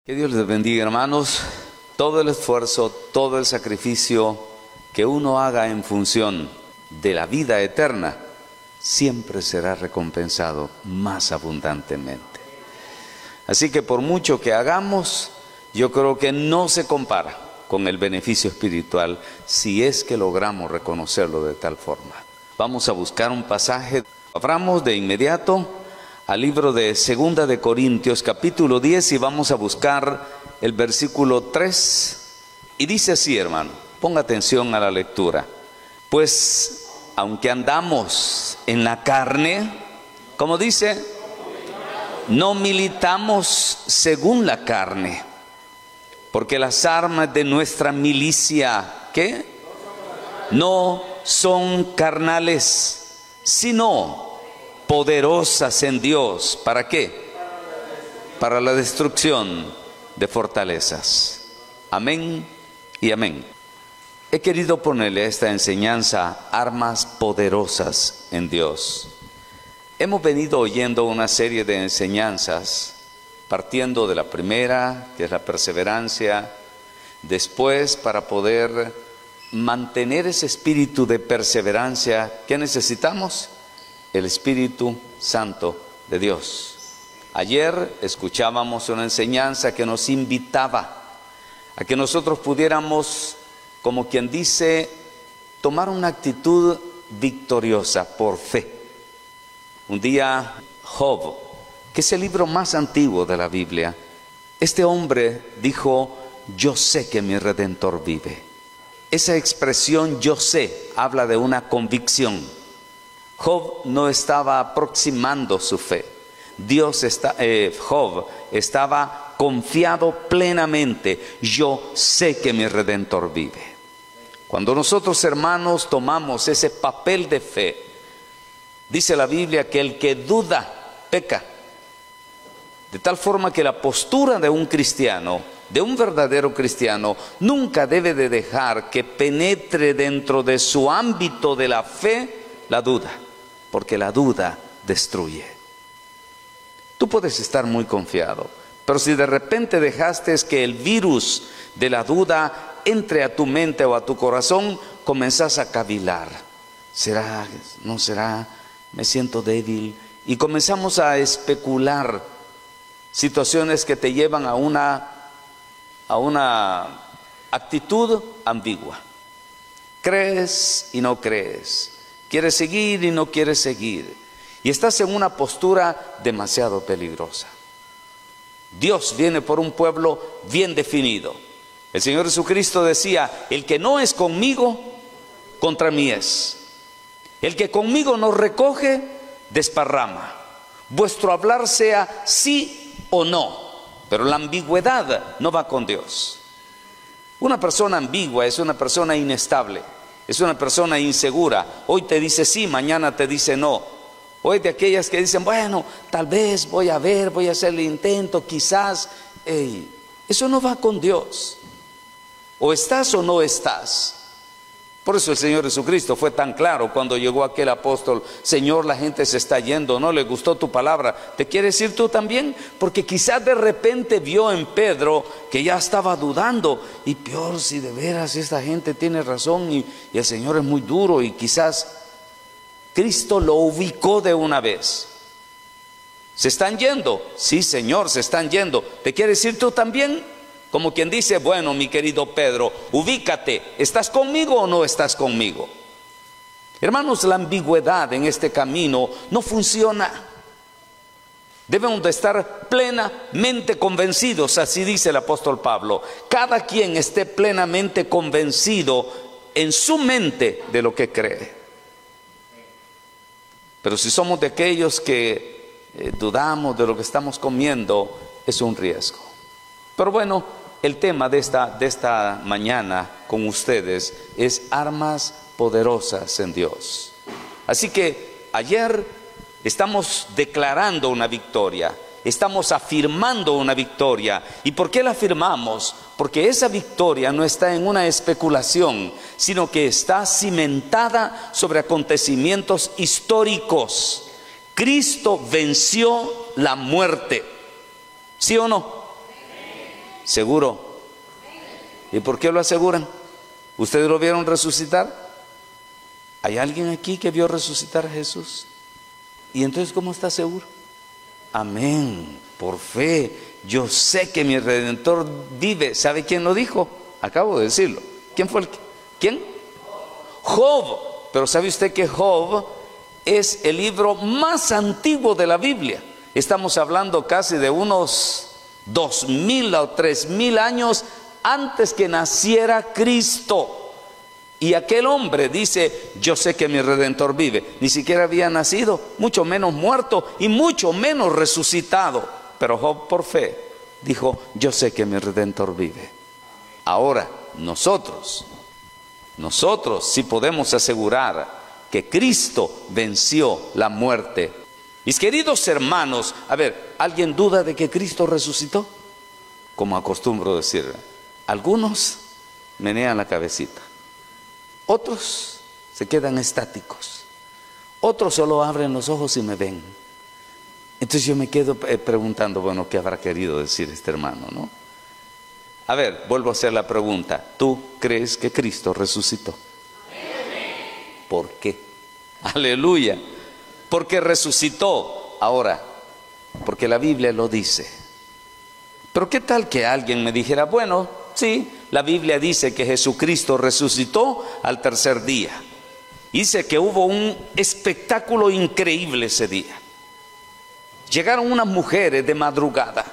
Que Dios les bendiga, hermanos. Todo el esfuerzo, todo el sacrificio que uno haga en función de la vida eterna, siempre será recompensado más abundantemente. Así que por mucho que hagamos, yo creo que no se compara con el beneficio espiritual si es que logramos reconocerlo de tal forma. Vamos a buscar un pasaje. Abramos de inmediato al libro de Segunda de Corintios, capítulo 10, y vamos a buscar el versículo 3. Y dice así, hermano, ponga atención a la lectura. Pues, aunque andamos en la carne, ¿cómo dice? No militamos según la carne, porque las armas de nuestra milicia, ¿qué? No son carnales, sino poderosas en Dios. ¿Para qué? Para la destrucción de fortalezas. Amén y amén. He querido ponerle a esta enseñanza armas poderosas en Dios. Hemos venido oyendo una serie de enseñanzas, partiendo de la primera, que es la perseverancia. Después, para poder mantener ese espíritu de perseverancia, ¿qué necesitamos? El Espíritu Santo de Dios. Ayer escuchábamos una enseñanza que nos invitaba a que nosotros pudiéramos, como quien dice, tomar una actitud victoriosa por fe. Un día Job, que es el libro más antiguo de la Biblia, este hombre dijo: yo sé que mi Redentor vive. Esa expresión "yo sé" habla de una convicción. Job no estaba aproximando su fe. Job estaba confiado plenamente. Yo sé que mi Redentor vive. Cuando nosotros, hermanos, tomamos ese papel de fe, dice la Biblia que el que duda peca. De tal forma que la postura de un cristiano, de un verdadero cristiano, nunca debe de dejar que penetre dentro de su ámbito de la fe la duda, porque la duda destruye. Tú puedes estar muy confiado, pero si de repente dejaste que el virus de la duda entre a tu mente o a tu corazón, comenzás a cavilar. ¿Será? ¿No será? Me siento débil. Y comenzamos a especular situaciones que te llevan a una actitud ambigua. Crees y no crees. Quieres seguir y no quieres seguir. Y estás en una postura demasiado peligrosa. Dios viene por un pueblo bien definido. El Señor Jesucristo decía: el que no es conmigo, contra mí es. El que conmigo no recoge, desparrama. Vuestro hablar sea sí o no, pero la ambigüedad no va con Dios. Una persona ambigua es una persona inestable. Es una persona insegura. Hoy te dice sí, mañana te dice no. Hoy de aquellas que dicen: bueno, tal vez voy a ver, voy a hacer el intento, quizás. Eso no va con Dios. O estás o no estás. Por eso el Señor Jesucristo fue tan claro cuando llegó aquel apóstol: Señor, la gente se está yendo, no le gustó tu palabra, ¿te quieres ir tú también? Porque quizás de repente vio en Pedro que ya estaba dudando, y peor si de veras esta gente tiene razón y el Señor es muy duro, y quizás Cristo lo ubicó de una vez. ¿Se están yendo? Sí, Señor, se están yendo. ¿Te quieres ir tú también? Como quien dice: bueno, mi querido Pedro, ubícate, ¿estás conmigo o no estás conmigo? Hermanos, la ambigüedad en este camino no funciona. Debemos de estar plenamente convencidos, así dice el apóstol Pablo. Cada quien esté plenamente convencido en su mente de lo que cree. Pero si somos de aquellos que dudamos de lo que estamos comiendo, es un riesgo. Pero bueno, el tema de esta mañana con ustedes es armas poderosas en Dios. Así que ayer estamos declarando una victoria, estamos afirmando una victoria. ¿Y por qué la afirmamos? Porque esa victoria no está en una especulación, sino que está cimentada sobre acontecimientos históricos. Cristo venció la muerte. ¿Sí o no? ¿Seguro? ¿Y por qué lo aseguran? ¿Ustedes lo vieron resucitar? ¿Hay alguien aquí que vio resucitar a Jesús? ¿Y entonces cómo está seguro? Amén, por fe. Yo sé que mi Redentor vive. ¿Sabe quién lo dijo? Acabo de decirlo. ¿Quién fue el que? ¿Quién? Job. Pero ¿sabe usted que Job es el libro más antiguo de la Biblia? Estamos hablando casi de unos 2000 o 3000 años antes que naciera Cristo. Y aquel hombre dice, yo sé que mi Redentor vive. Ni siquiera había nacido, mucho menos muerto y mucho menos resucitado. Pero Job, por fe, dijo, yo sé que mi Redentor vive. Ahora, nosotros sí podemos asegurar que Cristo venció la muerte. Mis queridos hermanos, a ver, ¿alguien duda de que Cristo resucitó? Como acostumbro decir, algunos menean la cabecita. Otros se quedan estáticos. Otros solo abren los ojos y me ven. Entonces yo me quedo preguntando, bueno, ¿qué habrá querido decir este hermano, no? A ver, vuelvo a hacer la pregunta. ¿Tú crees que Cristo resucitó? ¿Por qué? Aleluya. Porque resucitó. Ahora, porque la Biblia lo dice. Pero ¿qué tal que alguien me dijera, bueno, sí, la Biblia dice que Jesucristo resucitó al tercer día. Dice que hubo un espectáculo increíble ese día. Llegaron unas mujeres de madrugada.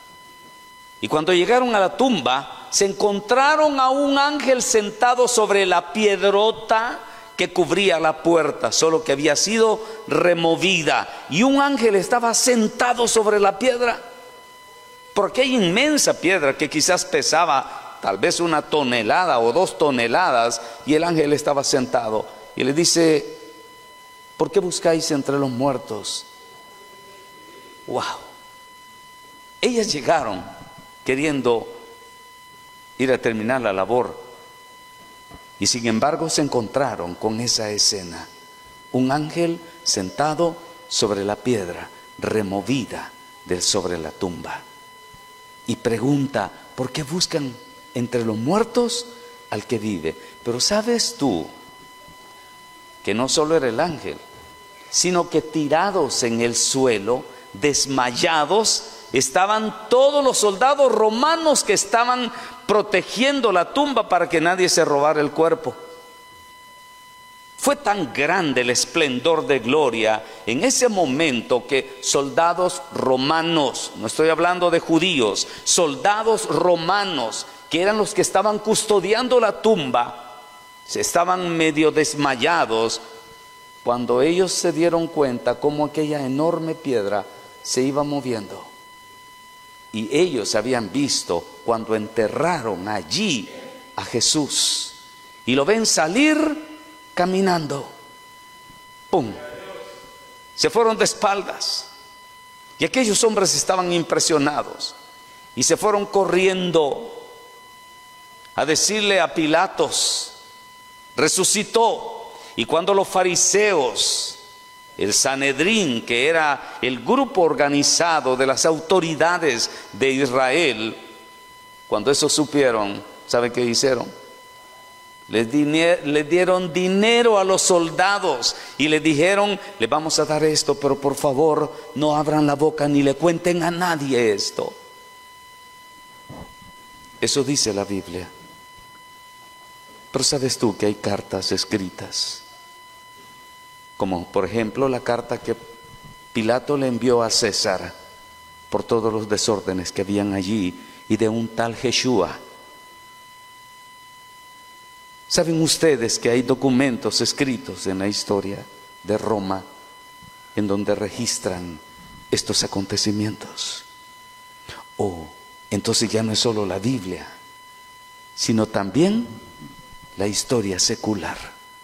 Y cuando llegaron a la tumba, se encontraron a un ángel sentado sobre la piedrota que cubría la puerta, solo que había sido removida. Y un ángel estaba sentado sobre la piedra. Por aquella inmensa piedra que quizás pesaba tal vez 1 tonelada o 2 toneladas, y el ángel estaba sentado y le dice, ¿por qué buscáis entre los muertos? Wow. Ellas llegaron queriendo ir a terminar la labor, y sin embargo se encontraron con esa escena, un ángel sentado sobre la piedra removida sobre la tumba, y pregunta, ¿por qué buscan entre los muertos al que vive? Pero ¿sabes tú que no solo era el ángel, sino que tirados en el suelo, desmayados, estaban todos los soldados romanos que estaban protegiendo la tumba para que nadie se robara el cuerpo? Fue tan grande el esplendor de gloria en ese momento que soldados romanos, no estoy hablando de judíos, soldados romanos que eran los que estaban custodiando la tumba, se estaban medio desmayados cuando ellos se dieron cuenta cómo aquella enorme piedra se iba moviendo. Y ellos habían visto cuando enterraron allí a Jesús y lo ven salir caminando. ¡Pum! Se fueron de espaldas. Y aquellos hombres estaban impresionados y se fueron corriendo a decirle a Pilatos, resucitó. Y cuando los fariseos, el Sanedrín, que era el grupo organizado de las autoridades de Israel, cuando eso supieron, ¿sabe qué hicieron? Les dieron dinero a los soldados y les dijeron, les vamos a dar esto, pero por favor no abran la boca ni le cuenten a nadie esto. Eso dice la Biblia. Pero ¿sabes tú que hay cartas escritas? Como por ejemplo la carta que Pilato le envió a César por todos los desórdenes que habían allí, y de un tal Yeshua. ¿Saben ustedes que hay documentos escritos en la historia de Roma en donde registran estos acontecimientos? Entonces ya no es solo la Biblia, sino también la historia secular.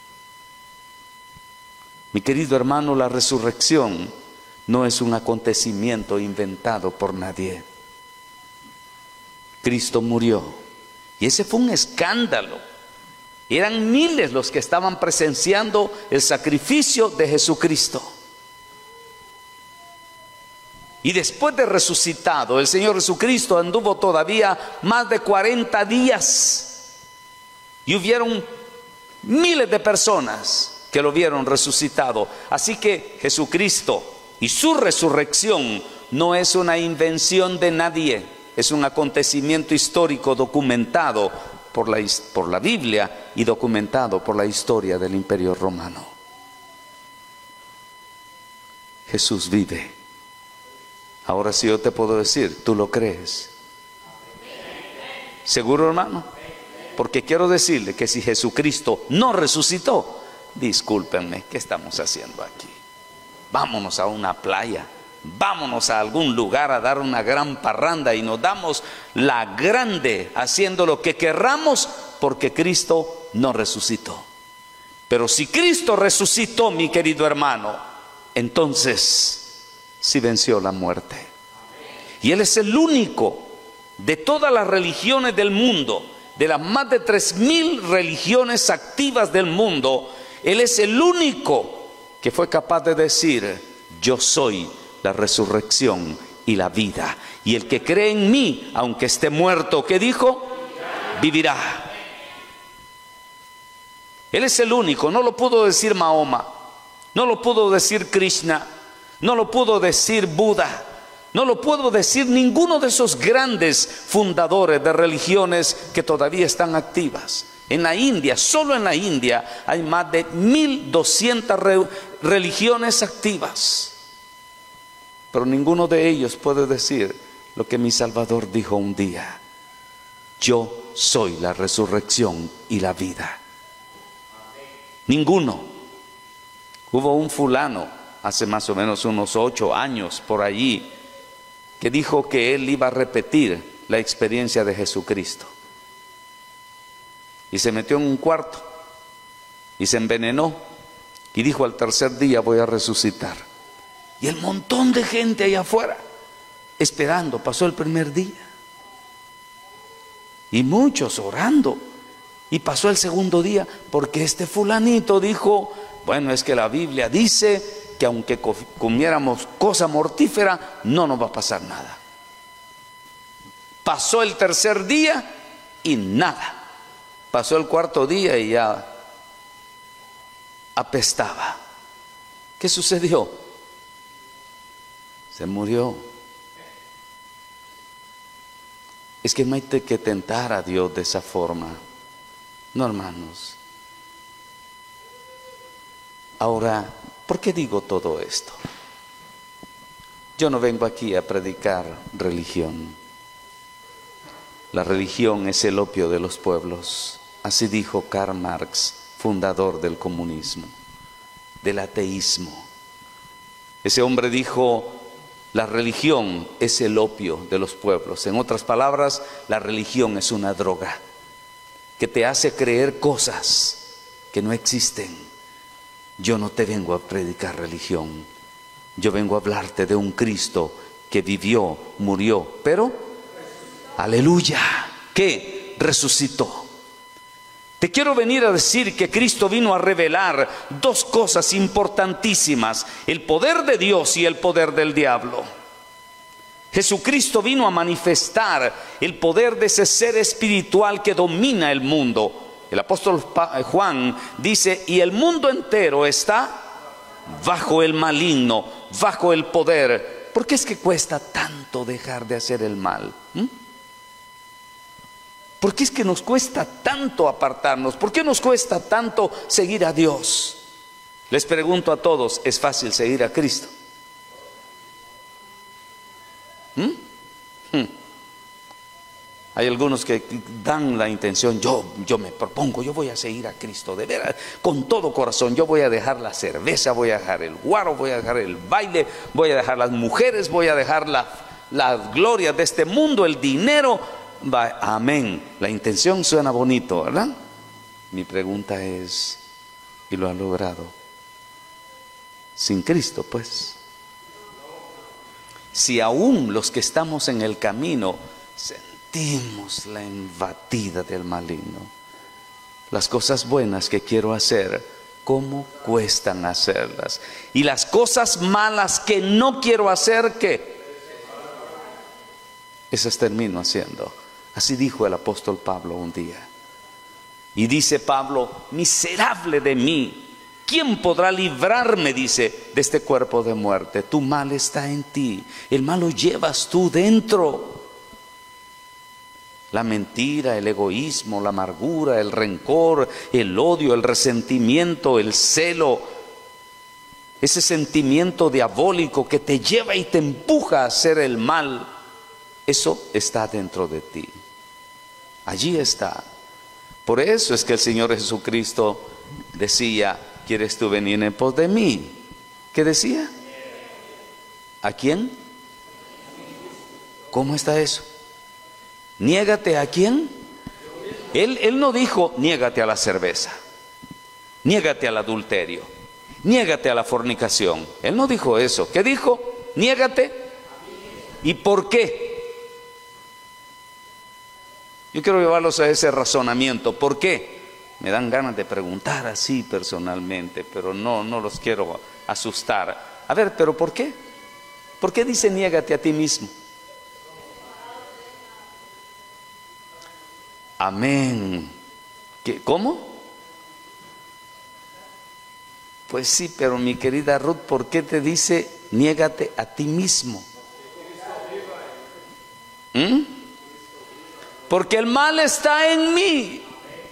Mi querido hermano, la resurrección no es un acontecimiento inventado por nadie. Cristo murió, y ese fue un escándalo. Eran miles los que estaban presenciando el sacrificio de Jesucristo. Y después de resucitado, el Señor Jesucristo anduvo todavía más de 40 días. Y hubieron miles de personas que lo vieron resucitado. Así que Jesucristo y su resurrección no es una invención de nadie, es un acontecimiento histórico documentado por la Biblia y documentado por la historia del Imperio Romano. Jesús vive. Ahora sí yo te puedo decir, ¿tú lo crees? ¿Seguro, hermano? Porque quiero decirle que si Jesucristo no resucitó, discúlpenme, ¿qué estamos haciendo aquí? Vámonos a una playa, vámonos a algún lugar a dar una gran parranda y nos damos la grande haciendo lo que querramos porque Cristo no resucitó. Pero si Cristo resucitó, mi querido hermano, entonces sí venció la muerte. Y Él es el único de todas las religiones del mundo, de las más de 3,000 religiones activas del mundo, Él es el único que fue capaz de decir: yo soy la resurrección y la vida, y el que cree en mí, aunque esté muerto, ¿qué dijo? Vivirá. Él es el único. No lo pudo decir Mahoma, no lo pudo decir Krishna, no lo pudo decir Buda, no lo pudo decir ninguno de esos grandes fundadores de religiones que todavía están activas. En la India, solo en la India, hay más de 1,200 religiones activas. Pero ninguno de ellos puede decir lo que mi Salvador dijo un día: yo soy la resurrección y la vida. Ninguno. Hubo un fulano hace más o menos unos 8 años por allí que dijo que él iba a repetir la experiencia de Jesucristo. Y se metió en un cuarto y se envenenó y dijo: al tercer día voy a resucitar. Y el montón de gente allá afuera esperando. Pasó el primer día y muchos orando, y pasó el segundo día, porque este fulanito dijo: bueno, es que la Biblia dice que aunque comiéramos cosa mortífera, no nos va a pasar nada. Pasó el tercer día y nada. Pasó el cuarto día y ya apestaba. ¿Qué sucedió? Se murió. Es que no hay que tentar a Dios de esa forma. No, hermanos. Ahora, ¿por qué digo todo esto? Yo no vengo aquí a predicar religión. La religión es el opio de los pueblos. Así dijo Karl Marx, fundador del comunismo, del ateísmo. Ese hombre dijo: la religión es el opio de los pueblos. En otras palabras, la religión es una droga que te hace creer cosas que no existen. Yo no te vengo a predicar religión. Yo vengo a hablarte de un Cristo que vivió, murió, pero, aleluya, que resucitó. Te quiero venir a decir que Cristo vino a revelar 2 cosas importantísimas: el poder de Dios y el poder del diablo. Jesucristo vino a manifestar el poder de ese ser espiritual que domina el mundo. El apóstol Juan dice: y el mundo entero está bajo el maligno, bajo el poder. ¿Por qué es que cuesta tanto dejar de hacer el mal? ¿Por qué es que nos cuesta tanto apartarnos? ¿Por qué nos cuesta tanto seguir a Dios? Les pregunto a todos: ¿es fácil seguir a Cristo? Hay algunos que dan la intención: yo me propongo, yo voy a seguir a Cristo de veras, con todo corazón. Yo voy a dejar la cerveza, voy a dejar el guaro, voy a dejar el baile, voy a dejar las mujeres, voy a dejar las glorias de este mundo, el dinero. Amén. La intención suena bonito, ¿verdad? Mi pregunta es: ¿y lo ha logrado? Sin Cristo, pues. Si aún los que estamos en el camino sentimos la embatida del maligno, las cosas buenas que quiero hacer, ¿cómo cuestan hacerlas? Y las cosas malas que no quiero hacer, ¿qué? Esas termino haciendo. Así dijo el apóstol Pablo un día. Y dice Pablo: miserable de mí, ¿quién podrá librarme, dice, de este cuerpo de muerte? Tu mal está en ti, el mal lo llevas tú dentro. La mentira, el egoísmo, la amargura, el rencor, el odio, el resentimiento, el celo, ese sentimiento diabólico que te lleva y te empuja a hacer el mal, eso está dentro de ti. Allí está. Por eso es que el Señor Jesucristo decía: ¿quieres tú venir en pos de mí? ¿Qué decía? ¿A quién? ¿Cómo está eso? ¿Niégate a quién? Él no dijo: niégate a la cerveza, niégate al adulterio, niégate a la fornicación. Él no dijo eso. ¿Qué dijo? Niégate. ¿Y por qué? Yo quiero llevarlos a ese razonamiento. ¿Por qué? Me dan ganas de preguntar así personalmente, pero no los quiero asustar. A ver, ¿pero por qué? ¿Por qué dice niégate a ti mismo? Amén. ¿Cómo? Pues sí, pero mi querida Ruth, ¿por qué te dice niégate a ti mismo? Porque el mal está en mí.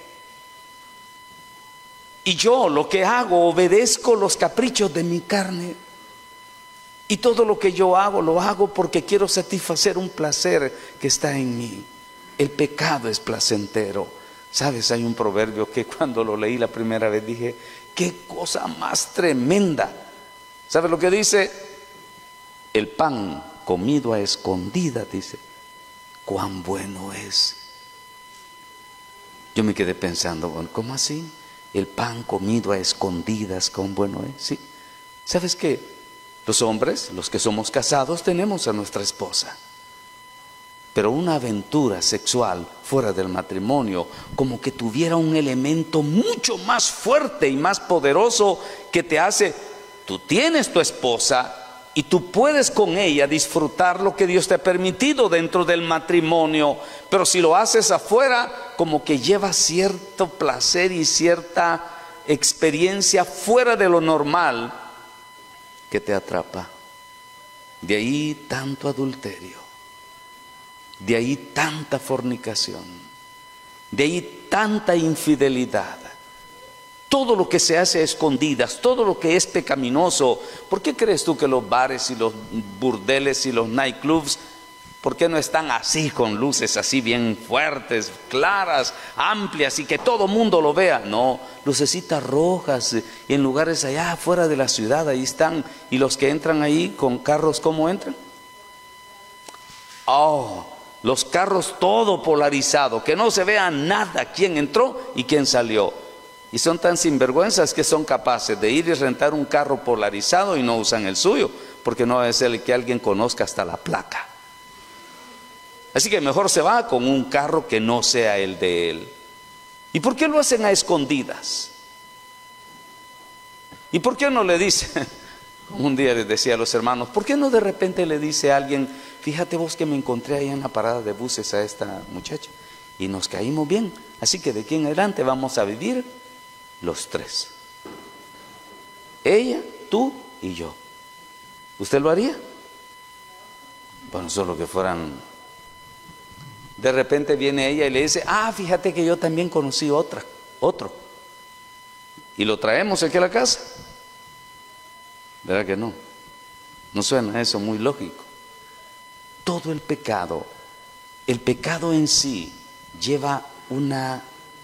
Y yo lo que hago, obedezco los caprichos de mi carne. Y todo lo que yo hago, lo hago porque quiero satisfacer un placer que está en mí. El pecado es placentero. ¿Sabes? Hay un proverbio que cuando lo leí la primera vez dije: ¡qué cosa más tremenda! ¿Sabes lo que dice? El pan comido a escondidas, dice, cuán bueno es. Yo me quedé pensando: bueno, ¿cómo así? El pan comido a escondidas, cuán bueno es. Sí. ¿Sabes qué? Los hombres, los que somos casados, tenemos a nuestra esposa. Pero una aventura sexual fuera del matrimonio, como que tuviera un elemento mucho más fuerte y más poderoso que te hace: tú tienes tu esposa y tú puedes con ella disfrutar lo que Dios te ha permitido dentro del matrimonio. Pero si lo haces afuera, como que lleva cierto placer y cierta experiencia fuera de lo normal que te atrapa. De ahí tanto adulterio. De ahí tanta fornicación, de ahí tanta infidelidad, todo lo que se hace a escondidas, todo lo que es pecaminoso. ¿Por qué crees tú que los bares y los burdeles y los nightclubs, por qué no están así, con luces así bien fuertes, claras, amplias, y que todo mundo lo vea? No, lucecitas rojas, y en lugares allá afuera de la ciudad, ahí están. Y los que entran ahí con carros, ¿cómo entran? Los carros todo polarizado, que no se vea nada quién entró y quién salió. Y son tan sinvergüenzas que son capaces de ir y rentar un carro polarizado y no usan el suyo, porque no es el que alguien conozca hasta la placa. Así que mejor se va con un carro que no sea el de él. ¿Y por qué lo hacen a escondidas? ¿Y por qué no le dice? Un día les decía a los hermanos: ¿por qué no de repente le dice a alguien: fíjate vos que me encontré ahí en la parada de buses a esta muchacha y nos caímos bien, así que de aquí en adelante vamos a vivir los tres, ella, tú y yo? ¿Usted lo haría? Bueno, solo que fueran. De repente viene ella y le dice: fíjate que yo también conocí otro, y lo traemos aquí a la casa. ¿Verdad que no? ¿No suena eso muy lógico? Todo el pecado en sí lleva una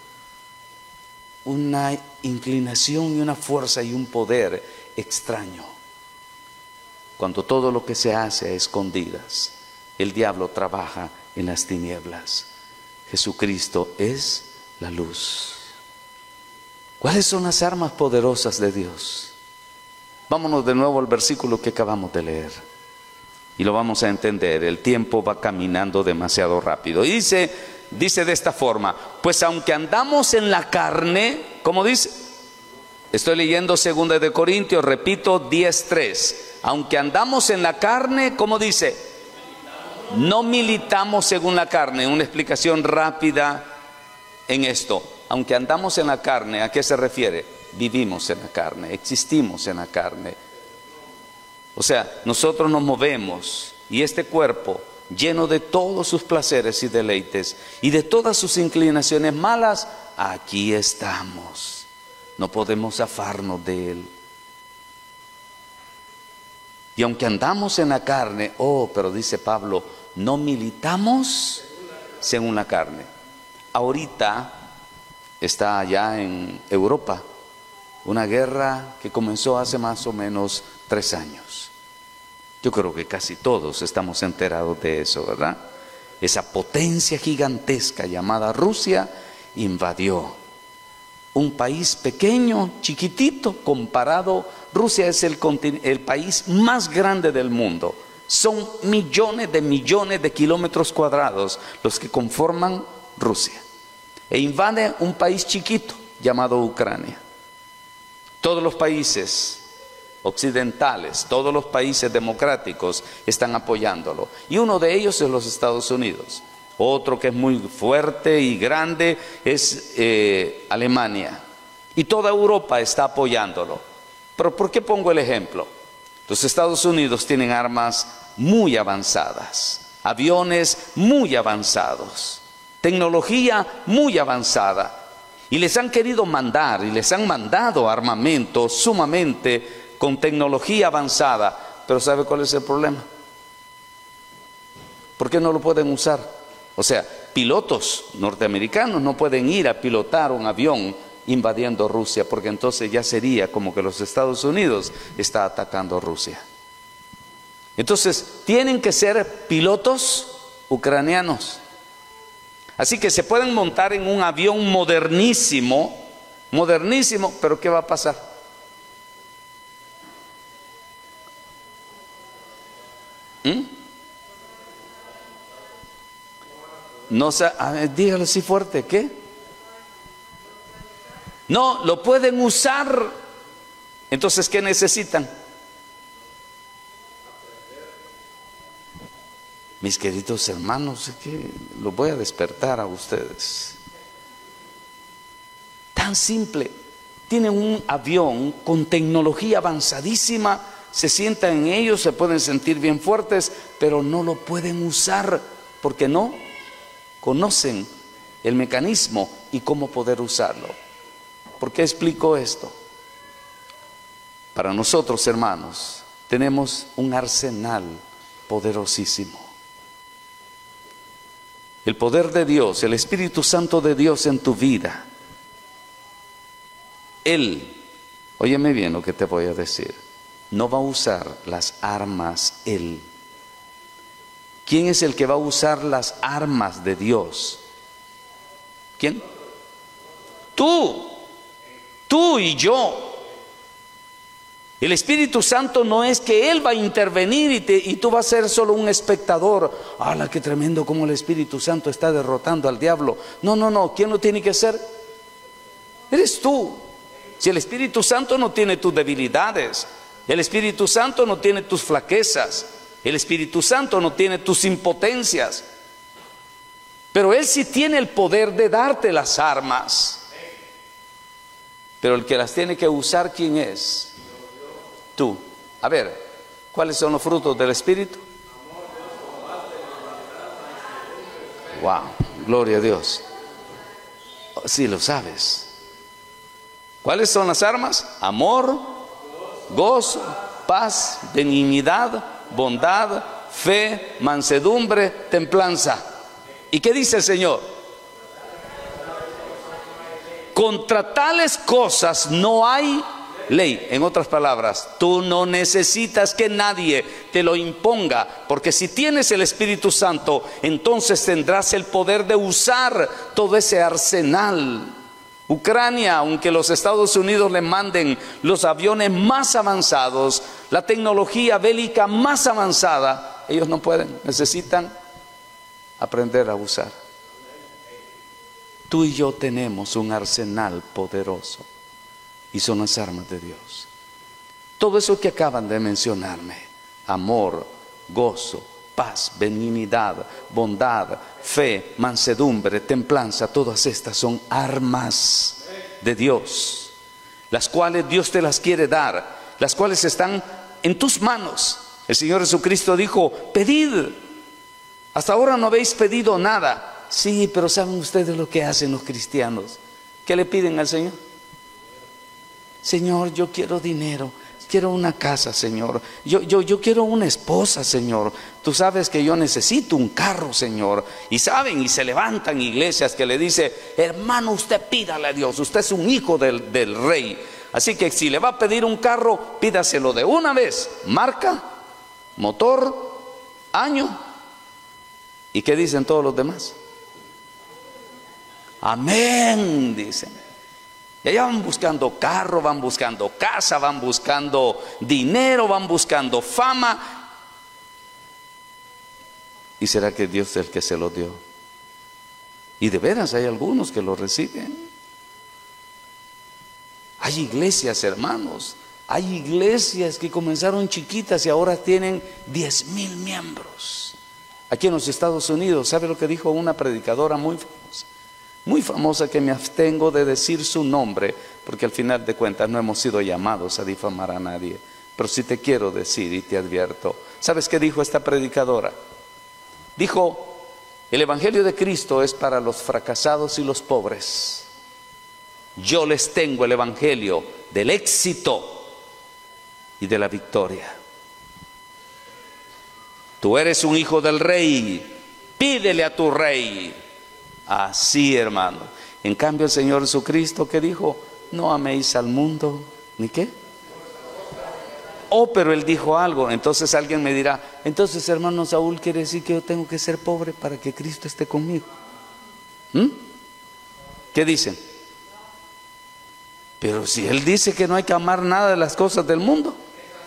inclinación y una fuerza y un poder extraño. Cuando todo lo que se hace a escondidas, el diablo trabaja en las tinieblas. Jesucristo es la luz. ¿Cuáles son las armas poderosas de Dios? Vámonos de nuevo al versículo que acabamos de leer y lo vamos a entender. El tiempo va caminando demasiado rápido. Y dice de esta forma: pues aunque andamos en la carne, ¿cómo dice? Estoy leyendo 2 de Corintios, repito, 10:3. Aunque andamos en la carne, ¿cómo dice? No militamos según la carne. Una explicación rápida en esto. Aunque andamos en la carne, ¿a qué se refiere? Vivimos en la carne, existimos en la carne. O sea, nosotros nos movemos y este cuerpo, lleno de todos sus placeres y deleites y de todas sus inclinaciones malas, aquí estamos. No podemos zafarnos de él. Y aunque andamos en la carne, pero dice Pablo, no militamos según la carne. Ahorita está allá en Europa una guerra que comenzó hace más o menos 3 años. Yo creo que casi todos estamos enterados de eso, ¿verdad? Esa potencia gigantesca llamada Rusia invadió un país pequeño, chiquitito, comparado. Rusia es el país más grande del mundo. Son millones de kilómetros cuadrados los que conforman Rusia. E invade un país chiquito llamado Ucrania. Todos los países occidentales, todos los países democráticos están apoyándolo. Y uno de ellos es los Estados Unidos. Otro que es muy fuerte y grande es Alemania. Y toda Europa está apoyándolo. Pero ¿por qué pongo el ejemplo? Los Estados Unidos tienen armas muy avanzadas, aviones muy avanzados, tecnología muy avanzada. Y les han querido mandar y les han mandado armamento sumamente con tecnología avanzada. Pero ¿sabe cuál es el problema? ¿Por qué no lo pueden usar? O sea, pilotos norteamericanos no pueden ir a pilotar un avión invadiendo Rusia, porque entonces ya sería como que los Estados Unidos está atacando a Rusia. Entonces tienen que ser pilotos ucranianos. Así que se pueden montar en un avión modernísimo, pero ¿qué va a pasar? No sé, dígalo así fuerte, ¿qué? No, lo pueden usar. Entonces, ¿qué necesitan? Mis queridos hermanos, es que los voy a despertar a ustedes. Tan simple. Tienen un avión con tecnología avanzadísima, se sientan en ellos, se pueden sentir bien fuertes, pero no lo pueden usar porque no conocen el mecanismo y cómo poder usarlo. ¿Por qué explico esto? Para nosotros, hermanos, tenemos un arsenal poderosísimo. El poder de Dios, el Espíritu Santo de Dios en tu vida. Él, óyeme bien lo que te voy a decir, no va a usar las armas Él. ¿Quién es el que va a usar las armas de Dios? ¿Quién? Tú y yo. El Espíritu Santo no es que Él va a intervenir y tú vas a ser solo un espectador. ¡Hala, qué tremendo cómo el Espíritu Santo está derrotando al diablo! No. ¿Quién lo tiene que hacer? Eres tú. Si el Espíritu Santo no tiene tus debilidades, el Espíritu Santo no tiene tus flaquezas, el Espíritu Santo no tiene tus impotencias, pero Él sí tiene el poder de darte las armas. Pero el que las tiene que usar, ¿quién es? Tú. A ver, ¿cuáles son los frutos del Espíritu? Wow, gloria a Dios. Sí, lo sabes. ¿Cuáles son las armas? Amor, gozo, paz, benignidad, bondad, fe, mansedumbre, templanza. ¿Y qué dice el Señor? Contra tales cosas no hay ley. En otras palabras, tú no necesitas que nadie te lo imponga, porque si tienes el Espíritu Santo, entonces tendrás el poder de usar todo ese arsenal. Ucrania, aunque los Estados Unidos le manden los aviones más avanzados, la tecnología bélica más avanzada, ellos no pueden, necesitan aprender a usar. Tú y yo tenemos un arsenal poderoso y son las armas de Dios. Todo eso que acaban de mencionarme, amor, gozo, paz, benignidad, bondad, fe, mansedumbre, templanza. Todas estas son armas de Dios, las cuales Dios te las quiere dar, las cuales están en tus manos. El Señor Jesucristo dijo: pedid. Hasta ahora no habéis pedido nada. Sí, pero ¿saben ustedes lo que hacen los cristianos? ¿Qué le piden al Señor? Señor, yo quiero dinero, quiero una casa, Señor. Yo quiero una esposa, Señor. Tú sabes que yo necesito un carro, Señor. Y saben, y se levantan iglesias que le dicen: hermano, usted pídale a Dios, usted es un hijo del rey. Así que si le va a pedir un carro, pídaselo de una vez. Marca, motor, año. ¿Y qué dicen todos los demás? Amén, dicen. Y allá van buscando carro, van buscando casa, van buscando dinero, van buscando fama. ¿Y será que Dios es el que se lo dio? Y de veras hay algunos que lo reciben. Hay iglesias, hermanos, hay iglesias que comenzaron chiquitas y ahora tienen 10,000 miembros. Aquí en los Estados Unidos, ¿sabe lo que dijo una predicadora muy famosa? Muy famosa, que me abstengo de decir su nombre, porque al final de cuentas no hemos sido llamados a difamar a nadie. Pero sí te quiero decir y te advierto. ¿Sabes qué dijo esta predicadora? Dijo: el Evangelio de Cristo es para los fracasados y los pobres. Yo les tengo el Evangelio del éxito y de la victoria. Tú eres un hijo del rey, pídele a tu rey. Así, hermano. En cambio el Señor Jesucristo, ¿qué dijo? No améis al mundo, ¿ni qué? Oh, pero Él dijo algo. Entonces alguien me dirá: entonces, hermano Saúl, ¿quiere decir que yo tengo que ser pobre para que Cristo esté conmigo? ¿Qué dicen? Pero si Él dice que no hay que amar nada de las cosas del mundo.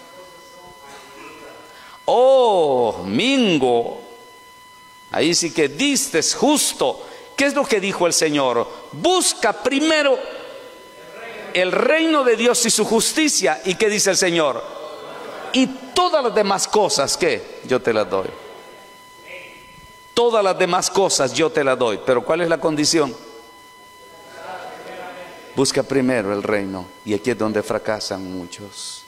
Oh, Mingo, ahí sí que diste justo. ¿Qué es lo que dijo el Señor? Busca primero el reino de Dios y su justicia. ¿Y qué dice el Señor? Y todas las demás cosas, ¿qué? Yo te las doy. Todas las demás cosas yo te las doy. Pero ¿cuál es la condición? Busca primero el reino. Y aquí es donde fracasan muchos.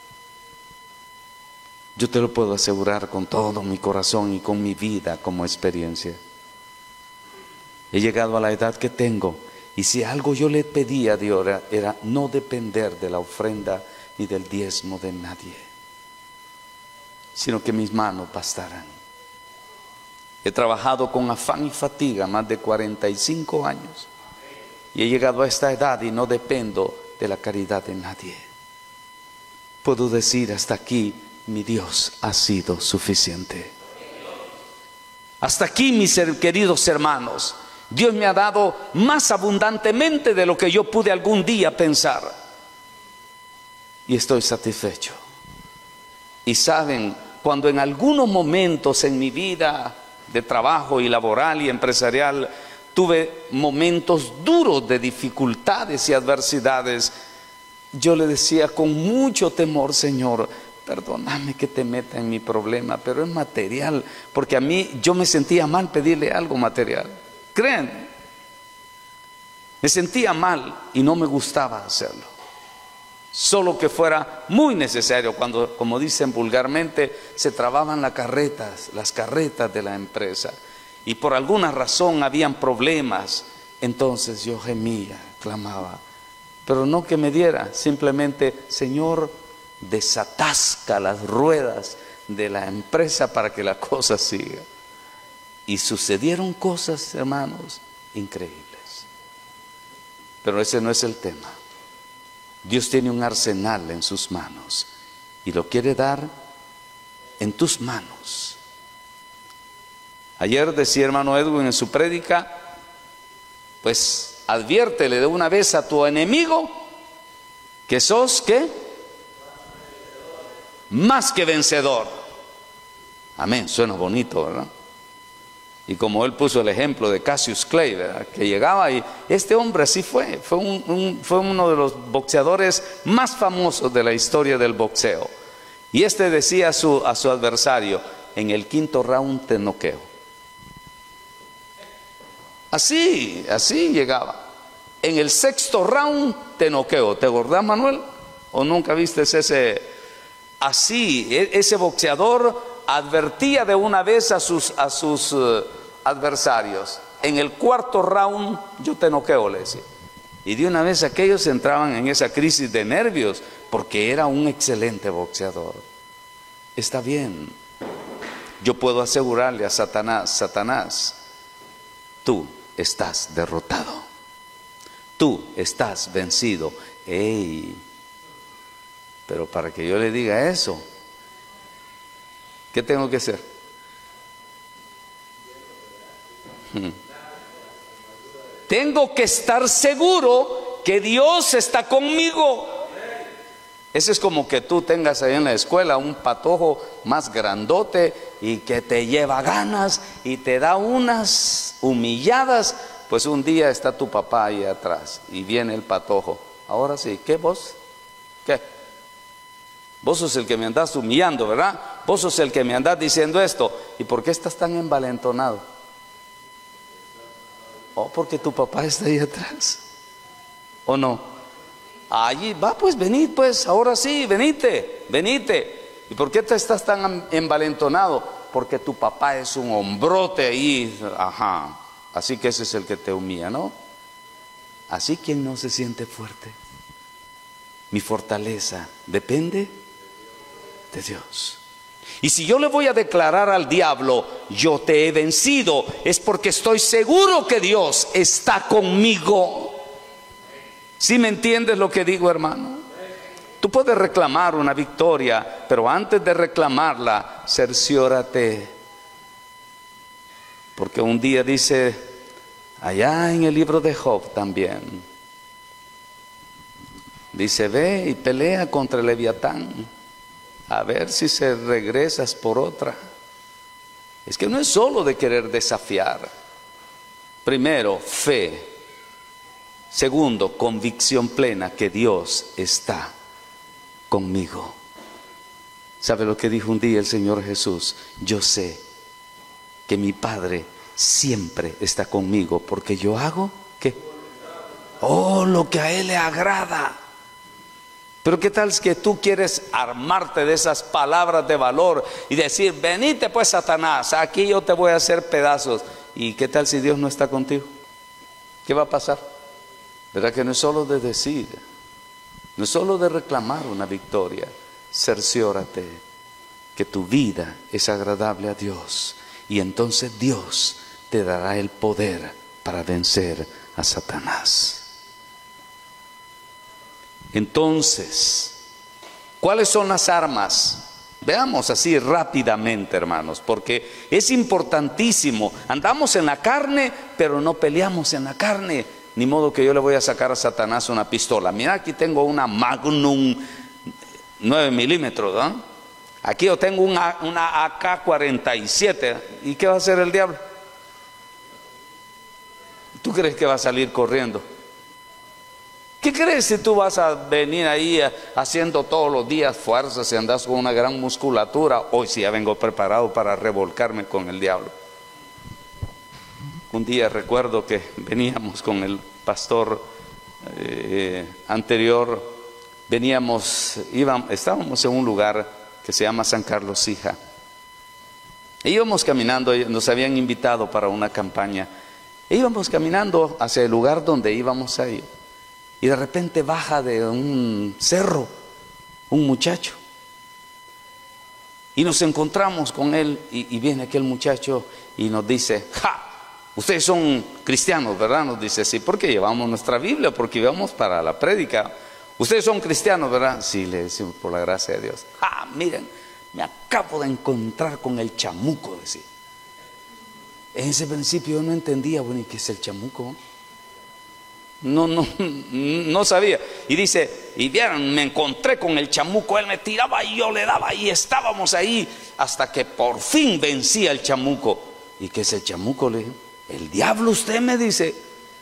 Yo te lo puedo asegurar con todo mi corazón y con mi vida como experiencia. He llegado a la edad que tengo, y si algo yo le pedí a Dios era no depender de la ofrenda ni del diezmo de nadie, sino que mis manos bastaran. He trabajado con afán y fatiga más de 45 años y he llegado a esta edad y no dependo de la caridad de nadie. Puedo decir: hasta aquí mi Dios ha sido suficiente. Hasta aquí, mis queridos hermanos, Dios me ha dado más abundantemente de lo que yo pude algún día pensar. Y estoy satisfecho. Y saben, cuando en algunos momentos en mi vida de trabajo y laboral y empresarial tuve momentos duros de dificultades y adversidades, yo le decía con mucho temor: Señor, perdóname que te meta en mi problema, pero es material, porque a mí yo me sentía mal pedirle algo material. ¿Creen? Me sentía mal y no me gustaba hacerlo. Solo que fuera muy necesario, cuando, como dicen vulgarmente, se trababan las carretas de la empresa, y por alguna razón habían problemas. Entonces yo gemía, clamaba, pero no que me diera, simplemente: Señor, desatasca las ruedas de la empresa para que la cosa siga. Y sucedieron cosas, hermanos, increíbles. Pero ese no es el tema. Dios tiene un arsenal en sus manos y lo quiere dar en tus manos. Ayer decía hermano Edwin en su prédica: pues adviértele de una vez a tu enemigo que sos, ¿qué? Más que vencedor. Amén, suena bonito, ¿verdad? Y como él puso el ejemplo de Cassius Clay, ¿verdad?, que llegaba, y este hombre así fue uno de los boxeadores más famosos de la historia del boxeo. Y este decía a su adversario: en el quinto round te noqueo. Así llegaba. En el sexto round te noqueo. ¿Te acordás, Manuel? ¿O nunca viste ese? Así, ese boxeador advertía de una vez a sus adversarios. En el cuarto round yo te noqueo, le decía. Y de una vez aquellos entraban en esa crisis de nervios, porque era un excelente boxeador. Está bien. Yo puedo asegurarle a Satanás, tú estás derrotado. Tú estás vencido. ¡Ey! Pero para que yo le diga eso, ¿qué tengo que hacer? Tengo que estar seguro que Dios está conmigo. Ese es como que tú tengas ahí en la escuela un patojo más grandote y que te lleva ganas y te da unas humilladas. Pues un día está tu papá ahí atrás y viene el patojo. Ahora sí, ¿qué vos? ¿Qué? Vos sos el que me andás humillando, ¿verdad? Vos sos el que me andás diciendo esto. ¿Y por qué estás tan envalentonado? Oh, porque tu papá está ahí atrás. ¿O no? Allí va, pues venid, pues, ahora sí, venite. ¿Y por qué te estás tan envalentonado? Porque tu papá es un hombrote ahí. Ajá. Así que ese es el que te humilla, ¿no? Así, ¿quién no se siente fuerte? Mi fortaleza depende de Dios. Y si yo le voy a declarar al diablo, yo te he vencido, es porque estoy seguro que Dios está conmigo. ¿Sí me entiendes lo que digo, hermano? Tú puedes reclamar una victoria, pero antes de reclamarla, cerciórate. Porque un día dice, allá en el libro de Job también, dice, ve y pelea contra el Leviatán, a ver si se regresas por otra. Es que no es solo de querer desafiar. Primero, fe. Segundo, convicción plena que Dios está conmigo. ¿Sabe lo que dijo un día el Señor Jesús? Yo sé que mi Padre siempre está conmigo, porque yo hago, ¿qué? Oh, lo que a Él le agrada. Pero qué tal es que tú quieres armarte de esas palabras de valor y decir, venite pues Satanás, aquí yo te voy a hacer pedazos. ¿Y qué tal si Dios no está contigo? ¿Qué va a pasar? ¿Verdad que no es solo de decir, no es solo de reclamar una victoria? Cerciórate que tu vida es agradable a Dios, y entonces Dios te dará el poder para vencer a Satanás. Entonces, ¿cuáles son las armas? Veamos así rápidamente, hermanos, porque es importantísimo. Andamos en la carne, pero no peleamos en la carne. Ni modo que yo le voy a sacar a Satanás una pistola. Mira, aquí tengo una Magnum 9 milímetros, ¿no? Aquí yo tengo una AK-47. ¿Y qué va a hacer el diablo? ¿Tú crees que va a salir corriendo? ¿Qué crees si tú vas a venir ahí haciendo todos los días fuerzas y andas con una gran musculatura? Hoy sí ya vengo preparado para revolcarme con el diablo. Un día recuerdo que veníamos con el pastor anterior, estábamos en un lugar que se llama San Carlos Hija. E íbamos caminando, nos habían invitado para una campaña. E íbamos caminando hacia el lugar donde íbamos a ir. Y de repente baja de un cerro un muchacho. Y nos encontramos con él y viene aquel muchacho y nos dice, ¡ja! Ustedes son cristianos, ¿verdad? Nos dice, sí, porque llevamos nuestra Biblia, porque íbamos para la prédica. Ustedes son cristianos, ¿verdad? Sí, le decimos, por la gracia de Dios. ¡Ah, miren! Me acabo de encontrar con el chamuco, decía. En ese principio yo no entendía, bueno, ¿y qué es el chamuco? No sabía. Y dice, y vieron, me encontré con el chamuco, él me tiraba y yo le daba y estábamos ahí hasta que por fin vencía el chamuco. ¿Y qué es el chamuco? Le dije, el diablo, usted me dice.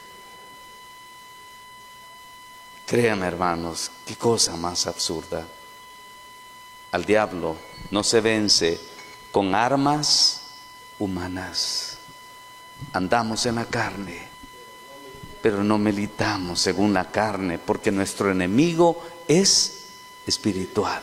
Créanme, hermanos, qué cosa más absurda. Al diablo no se vence con armas humanas. Andamos en la carne, pero no militamos según la carne, porque nuestro enemigo es espiritual.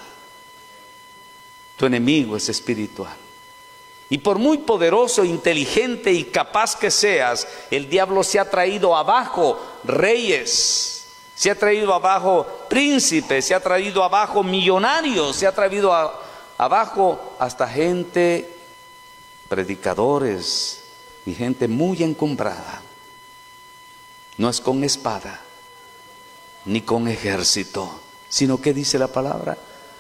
Tu enemigo es espiritual. Y por muy poderoso, inteligente y capaz que seas, el diablo se ha traído abajo reyes, se ha traído abajo príncipes, se ha traído abajo millonarios, se ha traído abajo hasta gente, predicadores y gente muy encumbrada. No es con espada ni con ejército, sino que dice la palabra,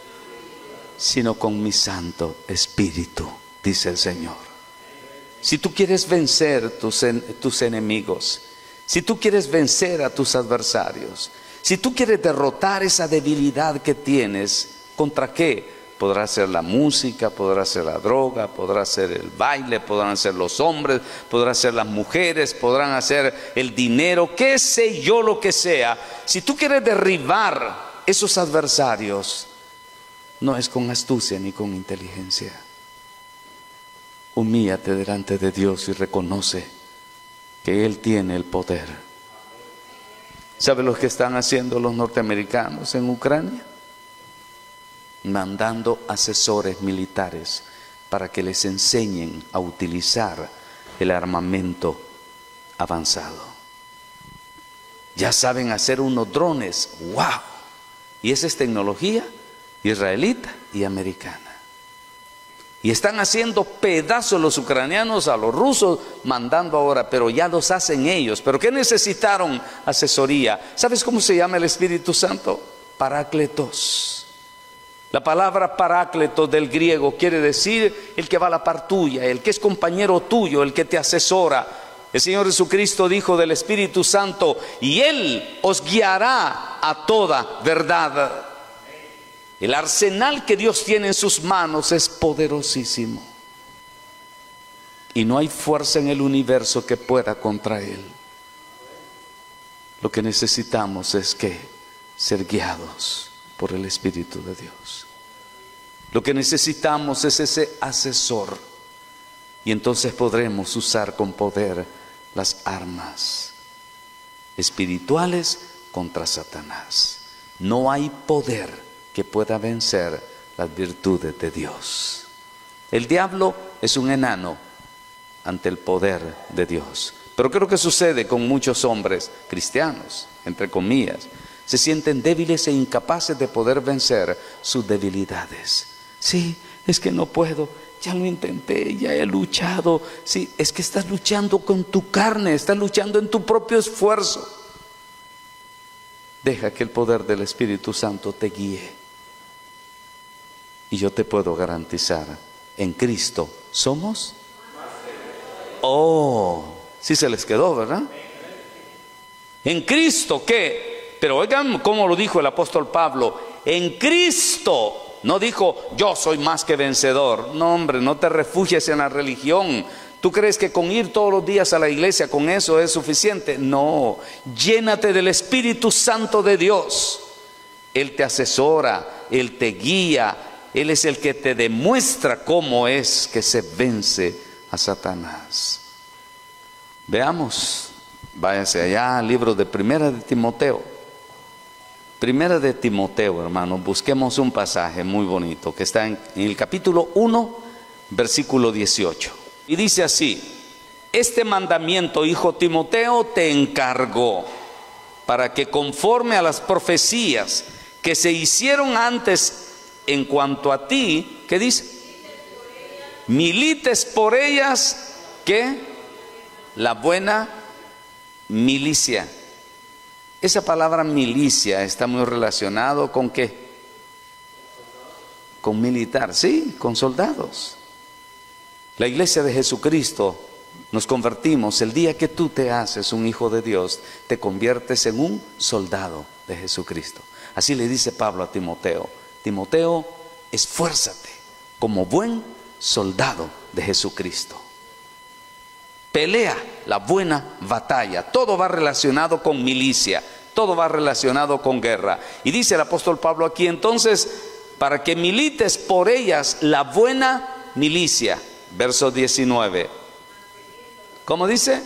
sino con mi Santo Espíritu, dice el Señor. Si tú quieres vencer tus enemigos, si tú quieres vencer a tus adversarios, si tú quieres derrotar esa debilidad que tienes, ¿contra qué? Podrá ser la música, podrá ser la droga, podrá ser el baile, podrán ser los hombres, podrán ser las mujeres, podrán ser el dinero, qué sé yo, lo que sea. Si tú quieres derribar esos adversarios, no es con astucia ni con inteligencia. Humíllate delante de Dios y reconoce que Él tiene el poder. ¿Sabe lo que están haciendo los norteamericanos en Ucrania? Mandando asesores militares para que les enseñen a utilizar el armamento avanzado. Ya saben hacer unos drones, ¡wow! Y esa es tecnología israelita y americana. Y están haciendo pedazos los ucranianos a los rusos, mandando ahora, pero ya los hacen ellos. ¿Pero qué necesitaron? Asesoría. ¿Sabes cómo se llama el Espíritu Santo? Parácletos. La palabra parácletos del griego quiere decir el que va a la par tuya, el que es compañero tuyo, el que te asesora. El Señor Jesucristo dijo del Espíritu Santo, y Él os guiará a toda verdad. El arsenal que Dios tiene en sus manos es poderosísimo. Y no hay fuerza en el universo que pueda contra Él. Lo que necesitamos es ser guiados por el Espíritu de Dios. Lo que necesitamos es ese asesor. Y entonces podremos usar con poder las armas espirituales contra Satanás. No hay poder que pueda vencer las virtudes de Dios. El diablo es un enano ante el poder de Dios. Pero ¿qué es lo que sucede con muchos hombres cristianos, entre comillas? Se sienten débiles e incapaces de poder vencer sus debilidades. Sí, es que no puedo, ya lo intenté, ya he luchado. Sí, es que estás luchando con tu carne, estás luchando en tu propio esfuerzo. Deja que el poder del Espíritu Santo te guíe. Y yo te puedo garantizar, en Cristo somos. Oh, sí se les quedó, ¿verdad? En Cristo, ¿qué? Pero oigan cómo lo dijo el apóstol Pablo. En Cristo. No dijo, yo soy más que vencedor. No, hombre, no te refugies en la religión. ¿Tú crees que con ir todos los días a la iglesia, con eso es suficiente? No, llénate del Espíritu Santo de Dios. Él te asesora, Él te guía, Él es el que te demuestra cómo es que se vence a Satanás. Veamos, váyase allá al libro de Primera de Timoteo. Primera de Timoteo, hermanos, busquemos un pasaje muy bonito que está en el capítulo 1, versículo 18. Y dice así: este mandamiento, hijo Timoteo, te encargó para que conforme a las profecías que se hicieron antes en cuanto a ti, ¿qué dice? Milites por ellas, ¿qué? La buena milicia. Esa palabra milicia está muy relacionado con ¿qué? Con militar, sí, con soldados. La iglesia de Jesucristo nos convertimos, el día que tú te haces un hijo de Dios, te conviertes en un soldado de Jesucristo. Así le dice Pablo a Timoteo: Timoteo, esfuérzate como buen soldado de Jesucristo. Pelea la buena batalla. Todo va relacionado con milicia, todo va relacionado con guerra. Y dice el apóstol Pablo aquí, entonces, para que milites por ellas la buena milicia. Verso 19. ¿Cómo dice?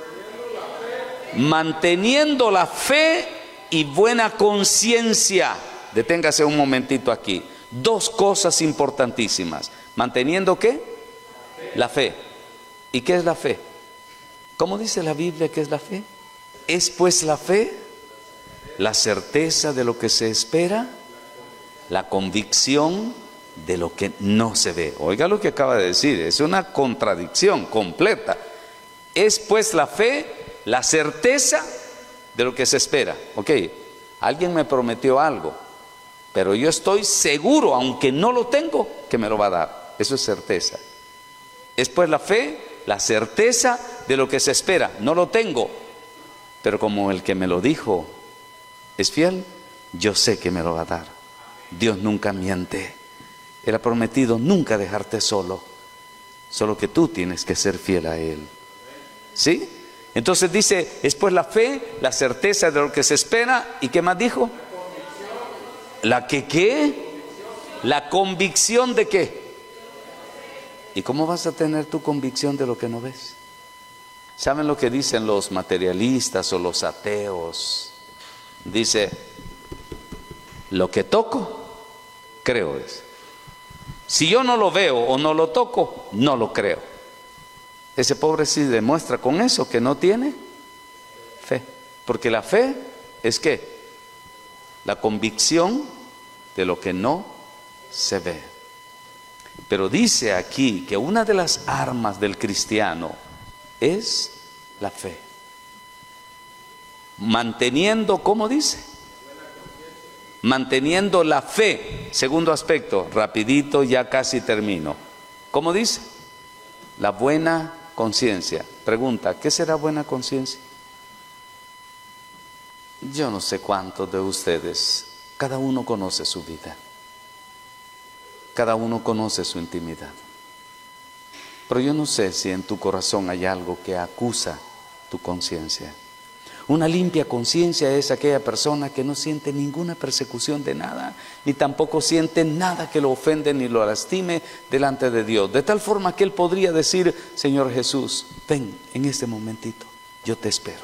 Manteniendo la fe y buena conciencia. Deténgase un momentito aquí. Dos cosas importantísimas. ¿Manteniendo qué? La fe. ¿Y qué es la fe? ¿Cómo dice la Biblia que es la fe? Es pues la fe la certeza de lo que se espera, la convicción de lo que no se ve. Oiga lo que acaba de decir, es una contradicción completa. Es pues la fe la certeza de lo que se espera. Ok, alguien me prometió algo, pero yo estoy seguro, aunque no lo tengo, que me lo va a dar. Eso es certeza. Es pues la fe la certeza de lo que se espera. No lo tengo, pero como el que me lo dijo es fiel, yo sé que me lo va a dar. Dios nunca miente. Él ha prometido nunca dejarte solo. Solo que tú tienes que ser fiel a Él. ¿Sí? Entonces dice, es pues la fe, la certeza de lo que se espera. ¿Y qué más dijo? ¿La que qué? La convicción de qué. ¿Y cómo vas a tener tu convicción de lo que no ves? ¿Saben lo que dicen los materialistas o los ateos? Dice, lo que toco, creo es. Si yo no lo veo o no lo toco, no lo creo. Ese pobre sí demuestra con eso que no tiene fe. Porque la fe es ¿qué? La convicción de lo que no se ve. Pero dice aquí que una de las armas del cristiano es la fe. Manteniendo, ¿cómo dice? Manteniendo la fe. Segundo aspecto, rapidito, ya casi termino. ¿Cómo dice? La buena conciencia. Pregunta, ¿qué será buena conciencia? Yo no sé cuántos de ustedes, cada uno conoce su vida. Cada uno conoce su intimidad. Pero yo no sé si en tu corazón hay algo que acusa tu conciencia. Una limpia conciencia es aquella persona que no siente ninguna persecución de nada, ni tampoco siente nada que lo ofende ni lo lastime delante de Dios. De tal forma que él podría decir, Señor Jesús, ven en este momentito, yo te espero.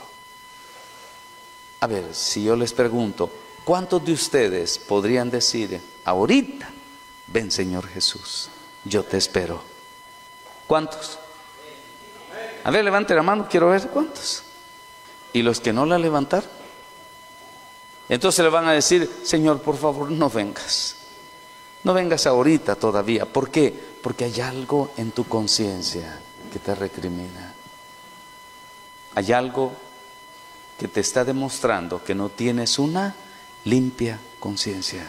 A ver, si yo les pregunto, ¿cuántos de ustedes podrían decir, ahorita, ven Señor Jesús, yo te espero? ¿Cuántos? A ver, levante la mano, quiero ver cuántos. ¿Y los que no la levantaron? Entonces le van a decir, Señor, por favor, no vengas. No vengas ahorita todavía. ¿Por qué? Porque hay algo en tu conciencia que te recrimina. Hay algo que te está demostrando que no tienes una limpia conciencia.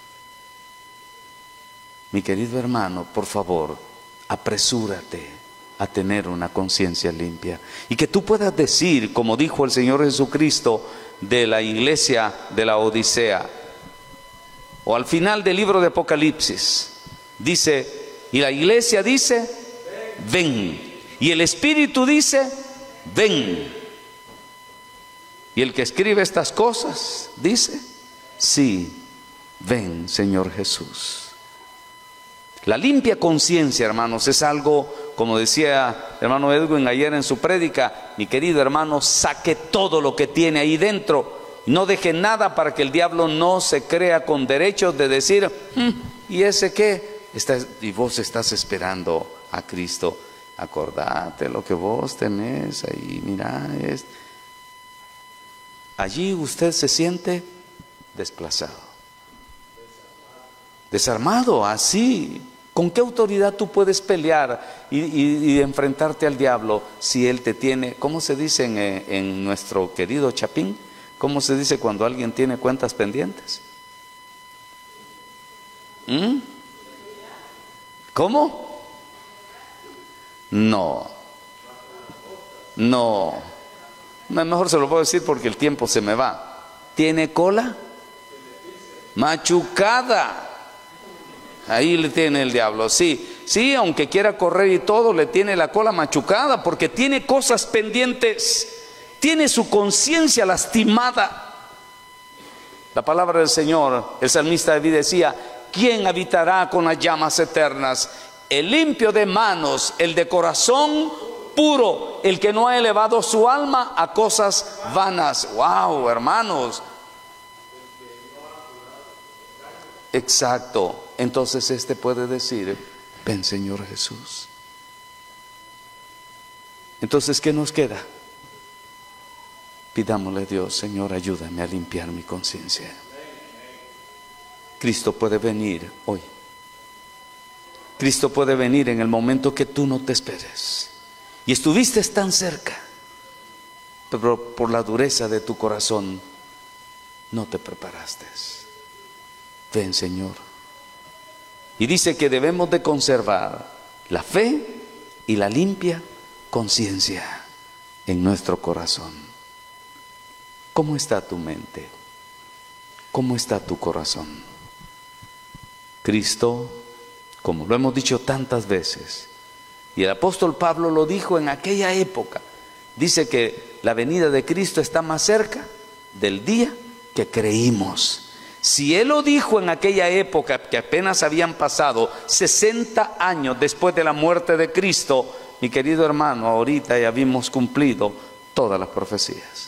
Mi querido hermano, por favor, apresúrate a tener una conciencia limpia y que tú puedas decir, como dijo el Señor Jesucristo de la iglesia de la Odisea, o al final del libro de Apocalipsis, dice, y la iglesia dice, ven, y el Espíritu dice, ven, y el que escribe estas cosas dice, sí, ven Señor Jesús. La limpia conciencia, hermanos, es algo, como decía hermano Edwin ayer en su prédica, mi querido hermano, saque todo lo que tiene ahí dentro, no deje nada para que el diablo no se crea con derechos de decir, ¿y ese qué? Y vos estás esperando a Cristo. Acordate lo que vos tenés ahí, mirá, allí usted se siente desplazado, desarmado, así. ¿Con qué autoridad tú puedes pelear y enfrentarte al diablo si él te tiene, ¿cómo se dice en nuestro querido Chapín? ¿Cómo se dice cuando alguien tiene cuentas pendientes? ¿Cómo? No. Mejor se lo puedo decir porque el tiempo se me va. ¿Tiene cola? Machucada. Ahí le tiene el diablo, sí, aunque quiera correr y todo, le tiene la cola machucada porque tiene cosas pendientes, tiene su conciencia lastimada. La palabra del Señor, el salmista David decía, ¿quién habitará con las llamas eternas? el limpio de manos, el de corazón puro, el que no ha elevado su alma a cosas vanas. ¡Wow, hermanos! Exacto. Entonces este puede decir: ven, Señor Jesús. Entonces, ¿qué nos queda? Pidámosle a Dios: Señor, ayúdame a limpiar mi conciencia. Cristo puede venir hoy. Cristo puede venir en el momento que tú no te esperes. Y estuviste tan cerca, pero por la dureza de tu corazón no te preparaste. Ven, Señor. Y dice que debemos de conservar la fe y la limpia conciencia en nuestro corazón. ¿Cómo está tu mente? ¿Cómo está tu corazón? Cristo, como lo hemos dicho tantas veces, y el apóstol Pablo lo dijo en aquella época, dice que la venida de Cristo está más cerca del día que creímos. Si Él lo dijo en aquella época, que apenas habían pasado 60 años después de la muerte de Cristo, mi querido hermano, ahorita ya habíamos cumplido todas las profecías.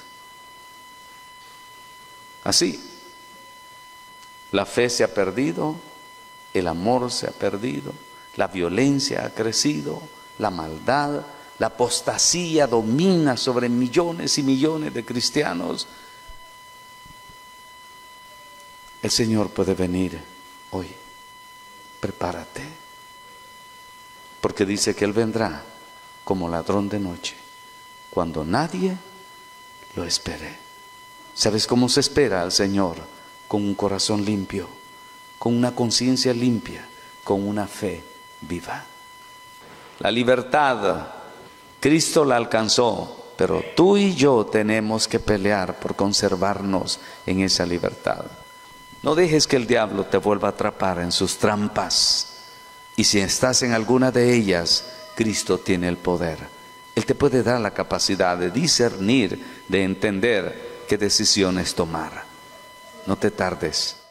Así, la fe se ha perdido, el amor se ha perdido, la violencia ha crecido, la maldad, la apostasía domina sobre millones y millones de cristianos. El Señor puede venir hoy. Prepárate, porque dice que Él vendrá como ladrón de noche, cuando nadie lo espere. ¿Sabes cómo se espera al Señor? Con un corazón limpio, con una conciencia limpia, con una fe viva. La libertad, Cristo la alcanzó, pero tú y yo tenemos que pelear por conservarnos en esa libertad. No dejes que el diablo te vuelva a atrapar en sus trampas. Y si estás en alguna de ellas, Cristo tiene el poder. Él te puede dar la capacidad de discernir, de entender qué decisiones tomar. No te tardes.